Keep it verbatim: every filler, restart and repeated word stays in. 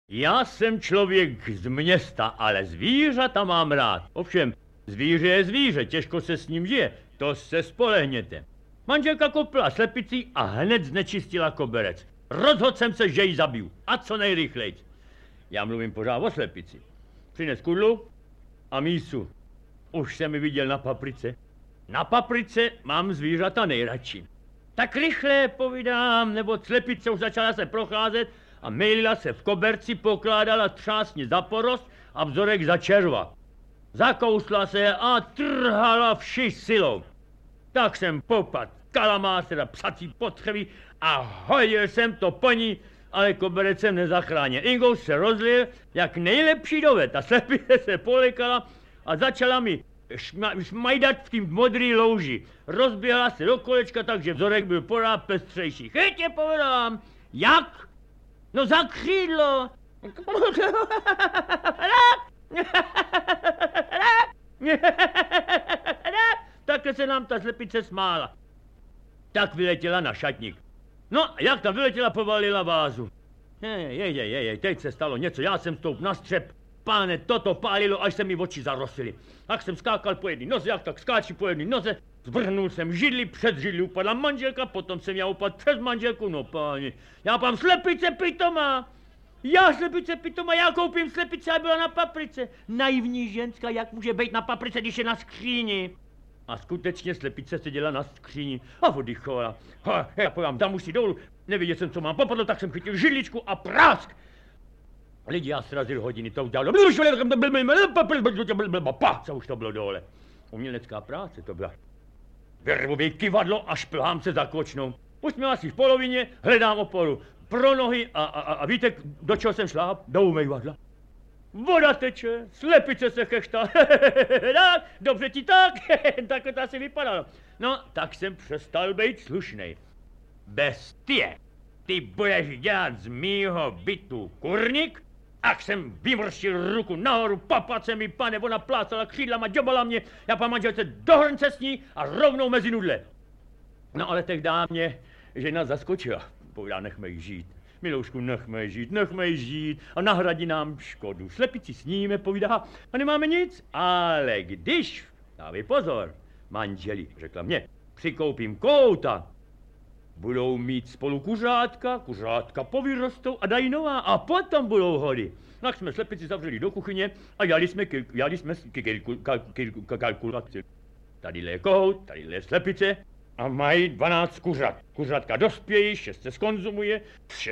Já jsem člověk z města, ale zvířata mám rád. Ovšem, zvíře je zvíře, těžko se s ním žije, to se spolehněte. Manželka kopla slepici a hned znečistila koberec. Rozhodl jsem se, že ji zabiju. A co nejrychleji. Já mluvím pořád o slepici. Přines kudlu a mísu. Už jsem ji viděl na paprice. Na paprice mám zvířata nejradši. Tak rychle povídám, nebo slepice už začala se procházet a mejlila se v koberci, pokládala třásně za porost a vzorek za červa. Zakousla se a trhala vši silou. Tak jsem popad kalamás, teda psací potřeby a hodil jsem to po ní, ale koberec jsem nezachránil. Ingo se rozlil jak nejlepší doved. Ta slepice se polekala a začala mi šma, šmajdat v tím modrý louži. Rozběhla se do kolečka, takže vzorek byl pořád pestřejší. Chytě povedám, jak? No za křídlo. Takhle se nám ta slepice smála. Tak vyletěla na šatník. No, jak ta vyletěla, povalila vázu. Jej, jej, jej, jej, teď se stalo něco, já jsem stoup na střep. Páne, toto pálilo, až se mi oči zarosily. Tak jsem skákal po jedné noze, jak tak skáčí po jedné noze. Zvrhnul jsem židli, před židli upadla manželka, potom jsem já upadl přes manželku, no páni. Já pám slepice pitomá. Já slepice pitomá, já koupím slepice a byla na paprice. Naivní ženská, jak může být na paprice, když je na skříni? A skutečně slepice seděla na skříni a oddychovala. Ha, já povím, dám už si dolů, nevěděl jsem, co mám popadlo, tak jsem chytil židličku a prásk. Lidi, já srazil hodiny, to udělalo. Pa, co už to bylo dole. Umělecká práce to byla. Verbový kyvadlo a šplhám se za kočnou. Už jsme asi v polovině, hledám oporu pro nohy a, a, a víte, do čeho jsem šla? Do umývadla. Voda teče, slepice se chechtá. Tak, dobře ti tak, takhle to asi vypadalo. No, tak jsem přestal být slušnej. Bestie, ty budeš dělat z mýho bytu kurník? Ach jsem vymrštil ruku nahoru, papace mi, pane, ona plácala křídlama, džobala mě, já pan manželce do hrnce s ní a rovnou mezi nudle. No ale tehdy mě žena zaskočila, povídá, nechme jí žít. Miloušku, nechme jí žít, nechme jí žít a nahradí nám škodu. Slepici sníme, povídá, a nemáme nic, ale když, dávej pozor, manželi, řekla mě, přikoupím kouta, budou mít spolu kuřátka, kuřátka povyrostou a dají nová a potom budou hody. Tak jsme slepici zavřeli do kuchyně a jali jsme, jali jsme kalkulaci. Tadyhle je kohout, tadyhle je slepice a mají dvanáct kuřat. Kuřátka dospějí, šest se skonzumuje,